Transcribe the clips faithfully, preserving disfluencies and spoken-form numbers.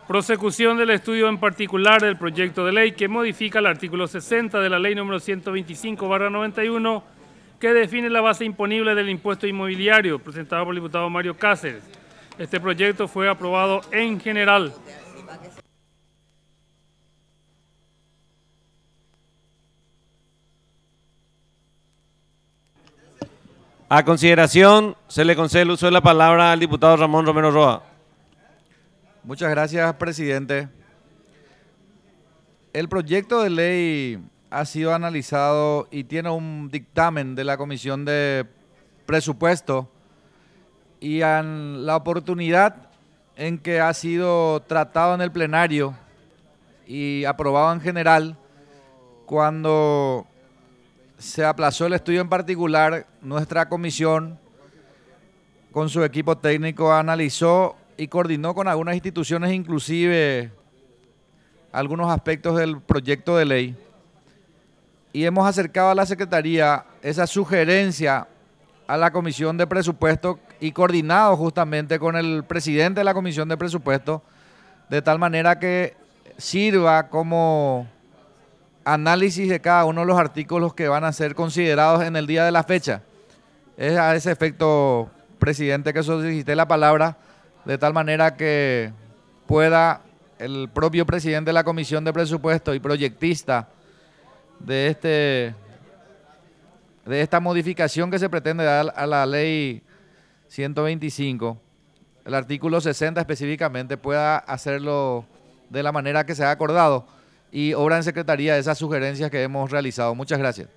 Prosecución del estudio en particular del proyecto de ley que modifica el artículo sesenta de la ley número ciento veinticinco barra noventa y uno que define la base imponible del impuesto inmobiliario, presentado por el diputado Mario Cáceres. Este proyecto fue aprobado en general. A consideración, se le concede el uso de la palabra al diputado Ramón Romero Roa. Muchas gracias, presidente. El proyecto de ley ha sido analizado y tiene un dictamen de la Comisión de Presupuesto y en la oportunidad en que ha sido tratado en el plenario y aprobado en general, cuando se aplazó el estudio en particular, nuestra comisión con su equipo técnico analizó y coordinó con algunas instituciones, inclusive algunos aspectos del proyecto de ley, y hemos acercado a la Secretaría esa sugerencia a la Comisión de Presupuesto y coordinado justamente con el presidente de la Comisión de Presupuesto, de tal manera que sirva como análisis de cada uno de los artículos que van a ser considerados en el día de la fecha. Es a ese efecto, presidente, que solicité la palabra, de tal manera que pueda el propio presidente de la Comisión de Presupuesto y proyectista de, este, de esta modificación que se pretende dar a la ley ciento veinticinco, el artículo sesenta específicamente, pueda hacerlo de la manera que se ha acordado y obra en secretaría de esas sugerencias que hemos realizado. Muchas gracias.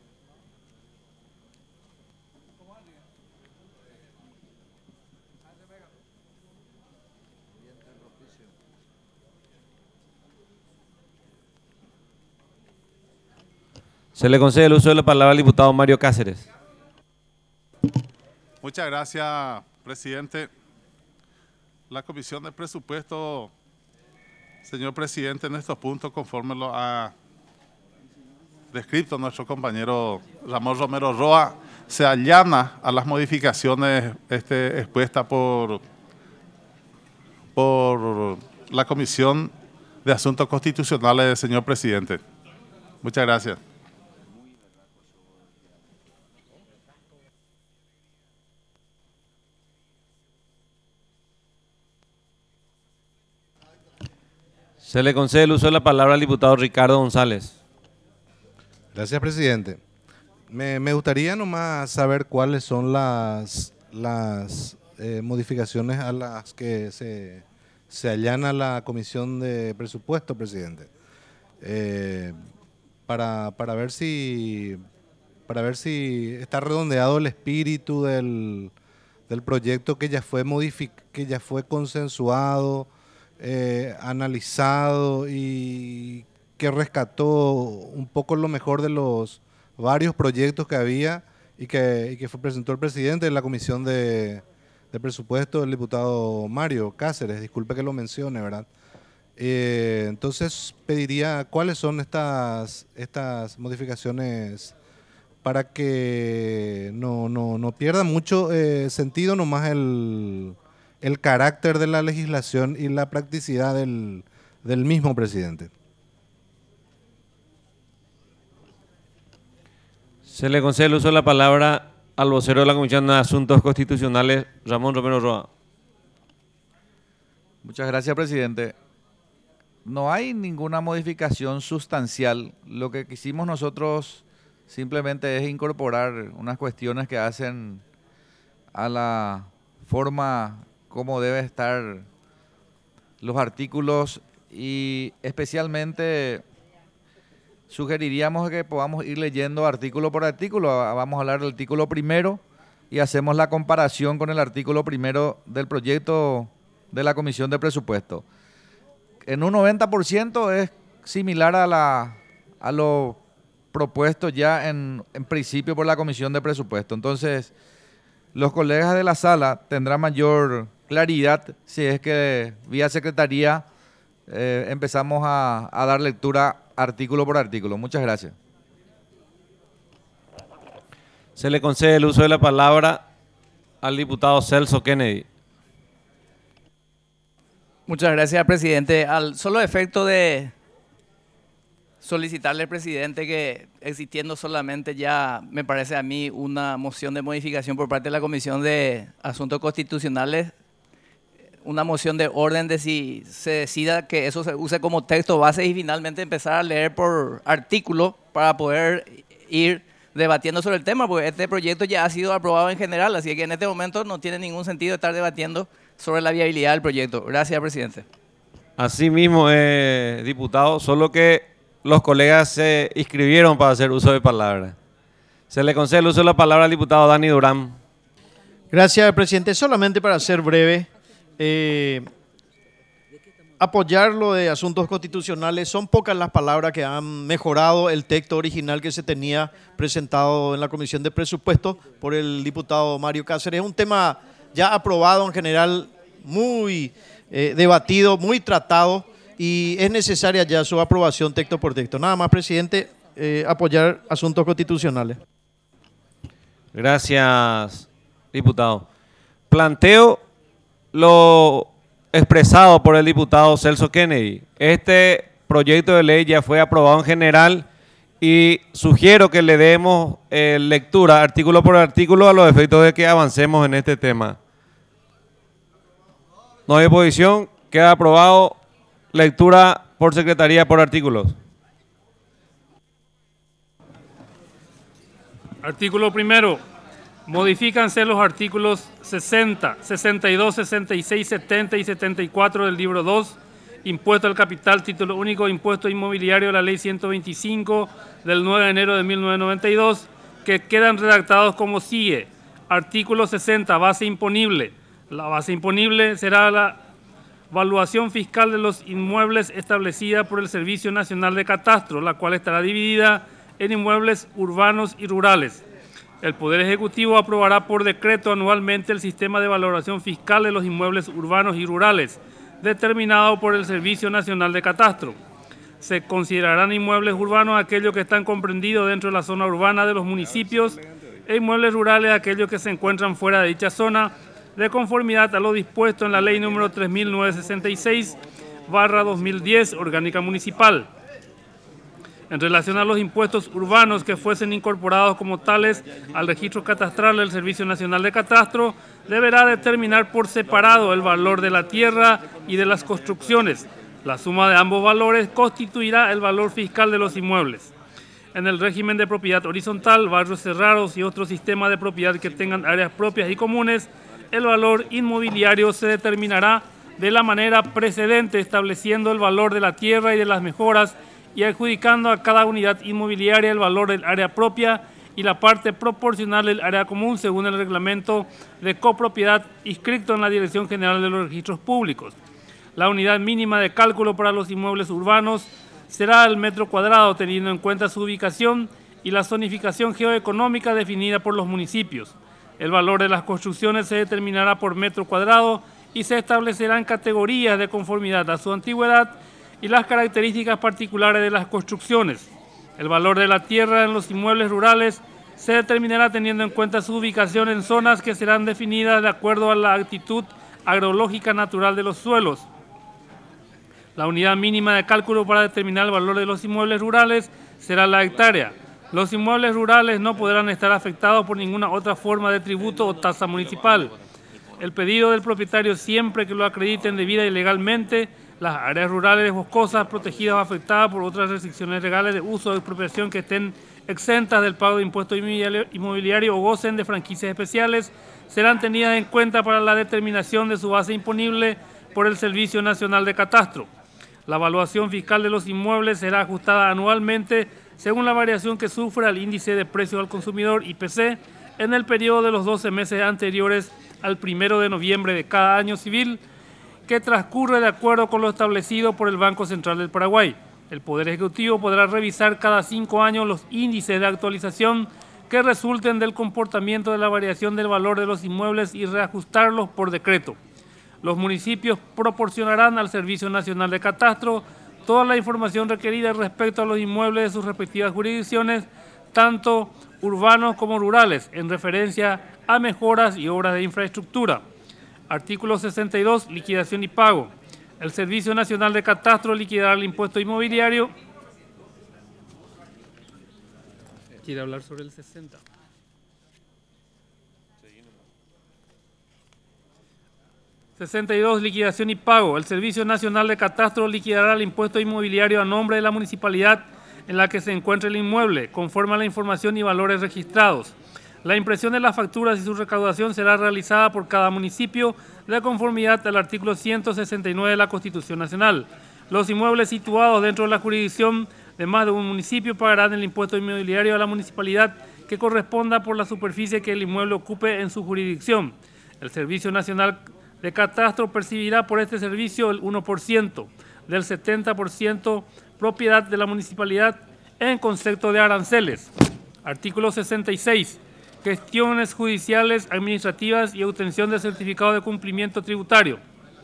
Se le concede el uso de la palabra al diputado Mario Cáceres. Muchas gracias, presidente. La Comisión de Presupuesto, señor presidente, en estos puntos, conforme lo ha descrito nuestro compañero Ramón Romero Roa, se allana a las modificaciones este, expuestas por, por la Comisión de Asuntos Constitucionales, señor presidente. Muchas gracias. Se le concede el uso de la palabra al diputado Ricardo González. Gracias, presidente. Me, me gustaría nomás saber cuáles son las, las eh, modificaciones a las que se, se allana la Comisión de Presupuesto, presidente. Eh, para, para, ver si, para ver si está redondeado el espíritu del, del proyecto que ya fue modific, que ya fue consensuado, Eh, analizado y que rescató un poco lo mejor de los varios proyectos que había y que, y que fue, presentó el presidente de la Comisión de, de Presupuesto, el diputado Mario Cáceres, disculpe que lo mencione, ¿verdad? Eh, entonces pediría cuáles son estas, estas modificaciones para que no, no, no pierda mucho eh, sentido nomás el... el carácter de la legislación y la practicidad del, del mismo presidente. Se le concede el uso de la palabra al vocero de la Comisión de Asuntos Constitucionales, Ramón Romero Roa. Muchas gracias, presidente. No hay ninguna modificación sustancial. Lo que quisimos nosotros simplemente es incorporar unas cuestiones que hacen a la forma cómo deben estar los artículos y especialmente sugeriríamos que podamos ir leyendo artículo por artículo. Vamos a hablar del artículo primero y hacemos la comparación con el artículo primero del proyecto de la Comisión de Presupuesto. En un noventa por ciento es similar a, la, a lo propuesto ya en, en principio por la Comisión de Presupuesto. Entonces, los colegas de la sala tendrán mayor claridad si es que vía secretaría eh, empezamos a, a dar lectura artículo por artículo. Muchas gracias. Se le concede el uso de la palabra al diputado Celso Kennedy. Muchas gracias, presidente. Al solo efecto de solicitarle al presidente que, existiendo solamente ya, me parece a mí, una moción de modificación por parte de la Comisión de Asuntos Constitucionales, una moción de orden de si se decida que eso se use como texto base y finalmente empezar a leer por artículo para poder ir debatiendo sobre el tema, porque este proyecto ya ha sido aprobado en general, así que en este momento no tiene ningún sentido estar debatiendo sobre la viabilidad del proyecto. Gracias, presidente. Así mismo, eh, diputado, solo que los colegas se inscribieron para hacer uso de palabra. Se le concede el uso de la palabra al diputado Dani Durán. Gracias, presidente. Solamente para ser breve, eh, apoyar lo de asuntos constitucionales. Son pocas las palabras que han mejorado el texto original que se tenía presentado en la Comisión de Presupuestos por el diputado Mario Cáceres. Es un tema ya aprobado en general, muy eh, debatido, muy tratado, y es necesaria ya su aprobación texto por texto. Nada más, presidente, eh, apoyar asuntos constitucionales. Gracias, diputado. Planteo lo expresado por el diputado Celso Kennedy. Este proyecto de ley ya fue aprobado en general y sugiero que le demos eh, lectura artículo por artículo a los efectos de que avancemos en este tema. No hay oposición, queda aprobado. Lectura por secretaría por artículos. Artículo primero. Modifícanse los artículos sesenta, sesenta y dos, sesenta y seis, setenta y setenta y cuatro del libro dos, Impuesto al Capital, Título Único, Impuesto Inmobiliario, la Ley ciento veinticinco del nueve de enero de mil novecientos noventa y dos, que quedan redactados como sigue. Artículo sesenta, base imponible. La base imponible será la evaluación fiscal de los inmuebles establecida por el Servicio Nacional de Catastro, la cual estará dividida en inmuebles urbanos y rurales. El Poder Ejecutivo aprobará por decreto anualmente el sistema de valoración fiscal de los inmuebles urbanos y rurales, determinado por el Servicio Nacional de Catastro. Se considerarán inmuebles urbanos aquellos que están comprendidos dentro de la zona urbana de los municipios e inmuebles rurales aquellos que se encuentran fuera de dicha zona, de conformidad a lo dispuesto en la Ley número tres mil novecientos sesenta y seis barra dos mil diez, Orgánica Municipal. En relación a los impuestos urbanos que fuesen incorporados como tales al registro catastral del Servicio Nacional de Catastro, deberá determinar por separado el valor de la tierra y de las construcciones. La suma de ambos valores constituirá el valor fiscal de los inmuebles. En el régimen de propiedad horizontal, barrios cerrados y otro sistema de propiedad que tengan áreas propias y comunes, el valor inmobiliario se determinará de la manera precedente, estableciendo el valor de la tierra y de las mejoras y adjudicando a cada unidad inmobiliaria el valor del área propia y la parte proporcional del área común según el reglamento de copropiedad inscrito en la Dirección General de los Registros Públicos. La unidad mínima de cálculo para los inmuebles urbanos será el metro cuadrado, teniendo en cuenta su ubicación y la zonificación geoeconómica definida por los municipios. El valor de las construcciones se determinará por metro cuadrado y se establecerán categorías de conformidad a su antigüedad y las características particulares de las construcciones. El valor de la tierra en los inmuebles rurales se determinará teniendo en cuenta su ubicación en zonas que serán definidas de acuerdo a la actitud agrológica natural de los suelos. La unidad mínima de cálculo para determinar el valor de los inmuebles rurales será la hectárea. Los inmuebles rurales no podrán estar afectados por ninguna otra forma de tributo o tasa municipal. El pedido del propietario, siempre que lo acrediten debida y legalmente, las áreas rurales boscosas protegidas o afectadas por otras restricciones legales de uso o expropiación que estén exentas del pago de impuestos inmobiliarios o gocen de franquicias especiales, serán tenidas en cuenta para la determinación de su base imponible por el Servicio Nacional de Catastro. La evaluación fiscal de los inmuebles será ajustada anualmente según la variación que sufra el índice de precios al consumidor I P C en el periodo de los doce meses anteriores al primero de noviembre de cada año civil, que transcurre de acuerdo con lo establecido por el Banco Central del Paraguay. El Poder Ejecutivo podrá revisar cada cinco años los índices de actualización que resulten del comportamiento de la variación del valor de los inmuebles y reajustarlos por decreto. Los municipios proporcionarán al Servicio Nacional de Catastro toda la información requerida respecto a los inmuebles de sus respectivas jurisdicciones, tanto urbanos como rurales, en referencia a mejoras y obras de infraestructura. Artículo sesenta y dos. Liquidación y pago. El Servicio Nacional de Catastro liquidará el impuesto inmobiliario. ¿Quiere hablar sobre el sesenta? sesenta y dos. Liquidación y pago. El Servicio Nacional de Catastro liquidará el impuesto inmobiliario a nombre de la municipalidad en la que se encuentre el inmueble, conforme a la información y valores registrados. La impresión de las facturas y su recaudación será realizada por cada municipio de conformidad al artículo ciento sesenta y nueve de la Constitución Nacional. Los inmuebles situados dentro de la jurisdicción de más de un municipio pagarán el impuesto inmobiliario a la municipalidad que corresponda por la superficie que el inmueble ocupe en su jurisdicción. El Servicio Nacional de Catastro percibirá por este servicio el uno por ciento del setenta por ciento propiedad de la municipalidad en concepto de aranceles. Artículo sesenta y seis. Gestiones judiciales, administrativas y obtención de certificado de cumplimiento tributario.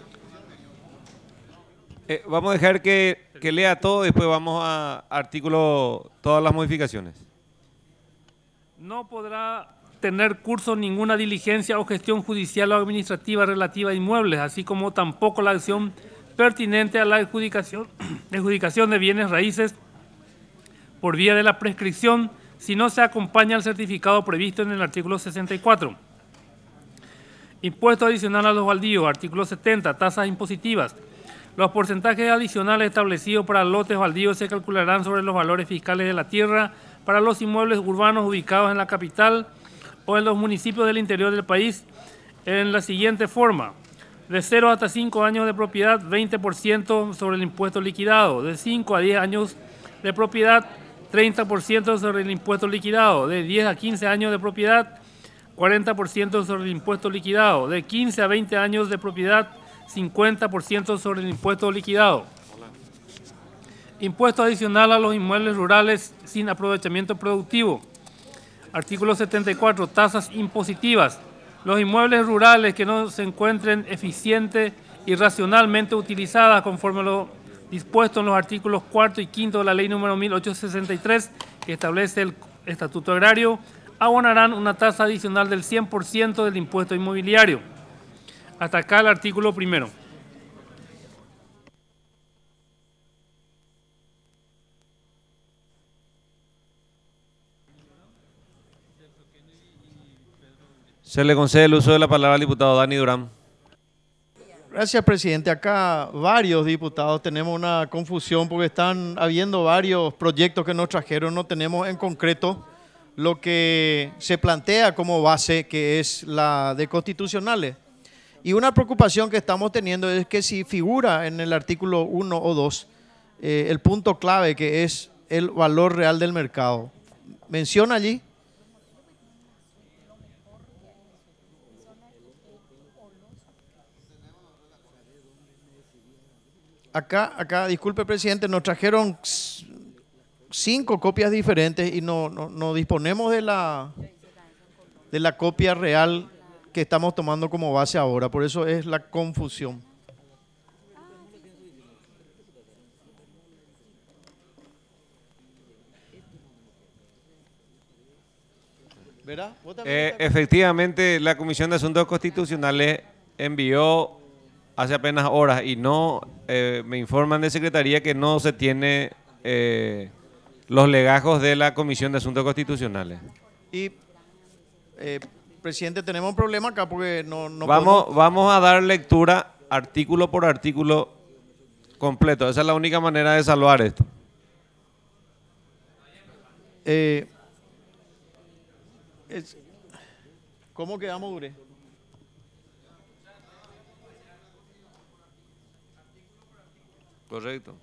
Eh, vamos a dejar que, que lea todo, después vamos a artículo, todas las modificaciones. No podrá tener curso ninguna diligencia o gestión judicial o administrativa relativa a inmuebles, así como tampoco la acción pertinente a la adjudicación, adjudicación de bienes raíces por vía de la prescripción, si no se acompaña al certificado previsto en el artículo sesenta y cuatro. Impuesto adicional a los baldíos, artículo setenta, tasas impositivas. Los porcentajes adicionales establecidos para lotes baldíos se calcularán sobre los valores fiscales de la tierra para los inmuebles urbanos ubicados en la capital o en los municipios del interior del país en la siguiente forma. De cero hasta cinco años de propiedad, veinte por ciento sobre el impuesto liquidado. De cinco a diez años de propiedad, treinta por ciento sobre el impuesto liquidado. De diez a quince años de propiedad, cuarenta por ciento sobre el impuesto liquidado. De quince a veinte años de propiedad, cincuenta por ciento sobre el impuesto liquidado. Impuesto adicional a los inmuebles rurales sin aprovechamiento productivo. Artículo setenta y cuatro. Tasas impositivas. Los inmuebles rurales que no se encuentren eficiente y racionalmente utilizadas conforme a lo dispuesto en los artículos cuarto y quinto de la ley número mil ochocientos sesenta y tres, que establece el Estatuto Agrario, abonarán una tasa adicional del cien por ciento del impuesto inmobiliario. Hasta acá el artículo primero. Se le concede el uso de la palabra al diputado Dani Durán. Gracias, presidente. Acá varios diputados tenemos una confusión porque están habiendo varios proyectos que nos trajeron. No tenemos en concreto lo que se plantea como base, que es la de constitucionales. Y una preocupación que estamos teniendo es que si figura en el artículo uno o dos eh, el punto clave, que es el valor real del mercado. ¿Menciona allí? Acá, acá, disculpe, presidente, nos trajeron cinco copias diferentes y no, no, no disponemos de la, de la copia real que estamos tomando como base ahora. Por eso es la confusión. ¿Verá? Eh, efectivamente, la Comisión de Asuntos Constitucionales envió hace apenas horas y no eh, me informan de Secretaría que no se tiene eh, los legajos de la Comisión de Asuntos Constitucionales. Y, eh, presidente, tenemos un problema acá porque no, no vamos, podemos... vamos a dar lectura artículo por artículo completo. Esa es la única manera de salvar esto. Eh, es, ¿Cómo quedamos, Dure? Correcto.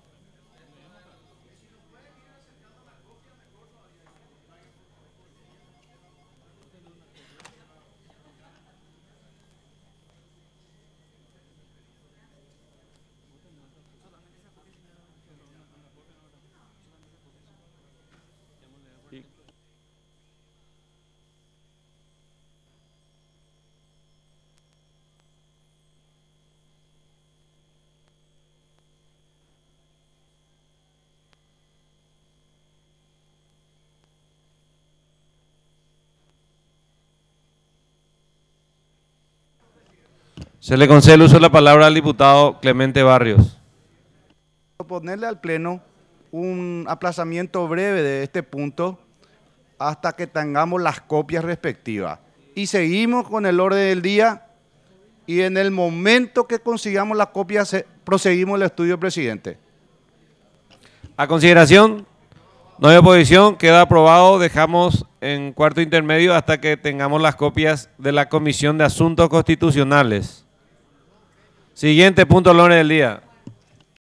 Se le concede el uso de la palabra al diputado Clemente Barrios. Proponerle al Pleno un aplazamiento breve de este punto hasta que tengamos las copias respectivas. Y seguimos con el orden del día y en el momento que consigamos las copias proseguimos el estudio, presidente. A consideración, no hay oposición, queda aprobado, dejamos en cuarto intermedio hasta que tengamos las copias de la Comisión de Asuntos Constitucionales. Siguiente punto del orden del día.